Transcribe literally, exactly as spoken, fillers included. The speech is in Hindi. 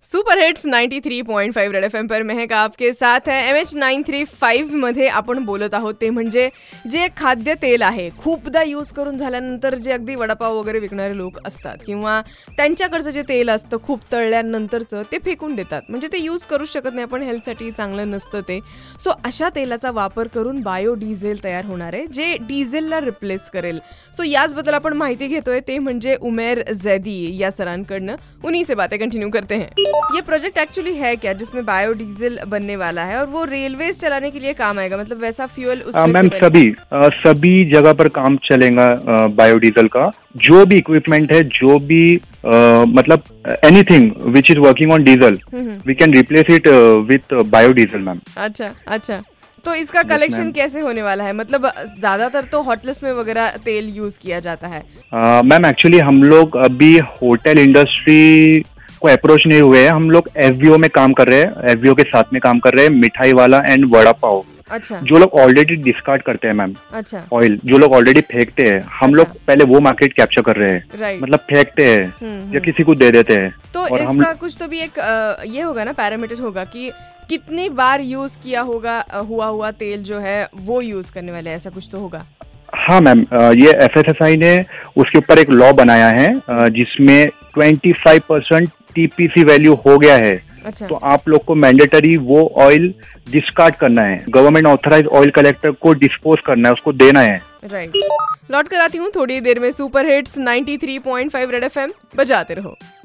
सुपर हिट्स तिरानवे point five Red F M पर महक आपके साथ है. M H nine three five मध्ये आपण बोलत आहोत ते म्हणजे जे खाद्य तेल आहे खूपदा यूज करून झाल्यानंतर जे अगदी वडापाव वगैरे विकणारे लोक असतात किंवा त्यांच्याकडचं जे तेल असतं खूप तळल्यानंतरचं ते फेकून देतात, म्हणजे ते यूज करूच शकत नाही आपण, हेल्थसाठी चांगलं नसतं ते. सो अशा तेलाचा वापर करून बायोडिझेल तयार होणार आहे जे डिझेलला रिप्लेस करेल. सो याचबद्दल आपण माहिती घेतोय ते म्हणजे उमेर जैदी या सरांकडनं. उन्हीं से बातें कंटिन्यू करते हैं. ये प्रोजेक्ट एक्चुअली है क्या जिसमें बायोडीजल बनने वाला है और वो रेलवेज चलाने के लिए काम आएगा, मतलब वैसा फ्यूल उसमें मैम सभी आ, सभी जगह पर काम चलेगा बायोडीजल का. जो भी इक्विपमेंट है, जो भी आ, मतलब anything which is working on diesel we can replace it with biodiesel ma'am. अच्छा अच्छा. तो इसका कलेक्शन कैसे होने वाला है? मतलब ज्यादातर तो होटल्स में वगैरह तेल यूज किया जाता है. मैम एक्चुअली हम लोग अभी होटल इंडस्ट्री को अप्रोच नहीं हुए हैं. हम लोग एफबीओ में काम कर रहे हैं, एफबीओ के साथ में काम कर रहे हैं, मिठाई वाला एंड वड़ा पाव. अच्छा. जो लोग ऑलरेडी डिस्कार्ड करते हैं मैम. अच्छा. ऑयल जो लोग ऑलरेडी फेंकते हैं, हम अच्छा. लोग पहले वो मार्केट कैप्चर कर रहे हैं. राइट. मतलब फेंकते हैं या किसी को दे देते हैं. तो और इसका हम कुछ तो भी एक आ, ये होगा ना, पैरामीटर होगा कि कितनी बार यूज किया होगा हुआ हुआ तेल जो है वो यूज करने वाले, ऐसा कुछ तो होगा. हाँ मैम, ये एफ एस एस आई ने उसके ऊपर एक लॉ बनाया है जिसमें twenty five percent TPC value हो गया है. अच्छा. तो आप लोग को मैंडेटरी वो ऑयल डिस्कार्ड करना है, गवर्नमेंट ऑथराइज ऑयल कलेक्टर को डिस्पोज करना है, उसको देना है. राइट. लौट कर आती हूँ थोड़ी देर में. सुपर हिट्स तिरानवे point five Red F M बजाते रहो.